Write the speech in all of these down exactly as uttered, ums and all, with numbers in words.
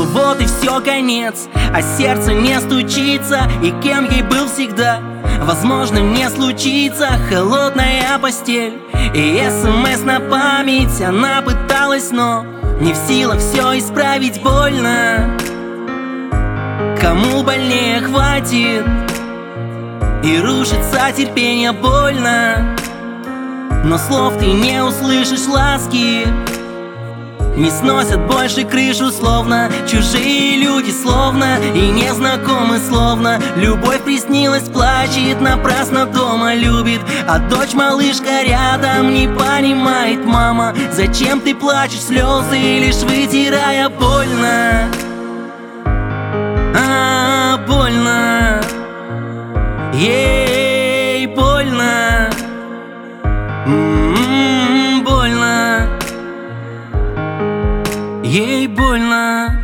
Ну вот и все, конец, а сердце не стучится. И кем ей был всегда, возможно, не случится. Холодная постель и смс на память. Она пыталась, но не в силах все исправить. Больно, кому больнее хватит, и рушится терпение. Больно, но слов ты не услышишь, ласки не сносят больше крышу. Словно чужие люди, словно и незнакомы, словно любовь приснилась, плачет напрасно, дома любит, а дочь малышка рядом не понимает. Мама, зачем ты плачешь, слезы лишь вытирая? Больно, а, больно, ей больно, м-м, больно, ей больно.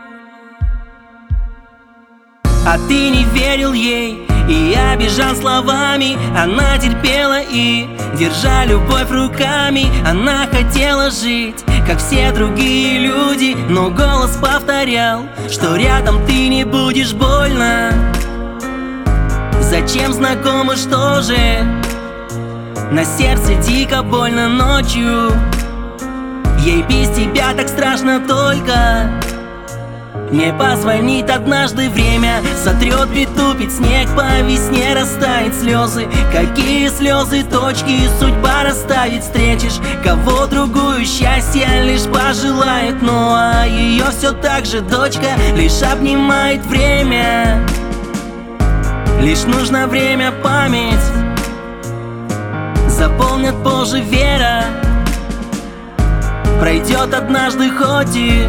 А ты не верил ей и обижал словами. Она терпела и, держа любовь руками, она хотела жить, как все другие люди, но голос повторял, что рядом ты не будешь. Больно, зачем знакомы, что же? На сердце дико больно ночью. Ей без тебя так страшно, только не позвонит однажды время. Сотрет, притупит снег, по весне растает слезы. Какие слезы, точки судьба расставит. Встретишь кого другую, счастье лишь пожелает. Ну а ее все так же дочка лишь обнимает время. Лишь нужно время, память заполнят позже, вера пройдет однажды, хоть и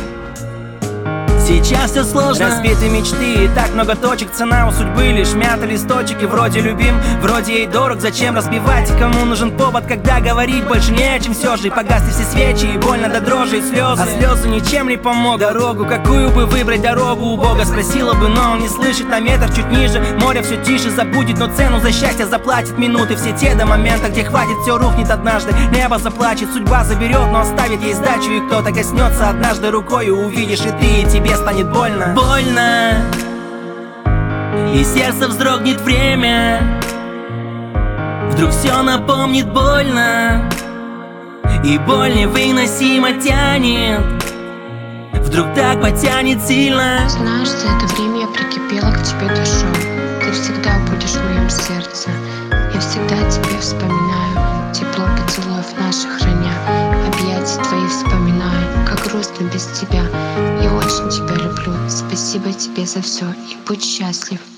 сейчас все сложно. Разбиты мечты и так много точек, цена у судьбы лишь мятый листочек. И вроде любим, вроде ей дорог, зачем разбивать? Кому нужен повод, когда говорить больше не о чем? Все же и погасли все свечи, и больно до дрожи, и слезы. А слезы ничем не помогут. Дорогу, какую бы выбрать дорогу, у Бога спросила бы, но он не слышит. На метр чуть ниже, море все тише, забудет, но цену за счастье заплатит. Минуты все те до момента, где хватит, все рухнет однажды. Небо заплачет, судьба заберет, но оставит ей сдачу. И кто-то коснется однажды рукой, и увидишь и ты, и тебе станет больно. Больно, и сердце вздрогнет время. Вдруг все напомнит, больно, и боль невыносимо тянет. Вдруг так потянет сильно. Знаешь, за это время я прикипела к тебе душой. Ты всегда будешь в моем сердце. Я всегда тебя вспоминаю, тепло поцелуев наших храня. Объятия твои вспоминаю, как грустно без тебя. Я очень тебя люблю, спасибо тебе за все, и будь счастлив.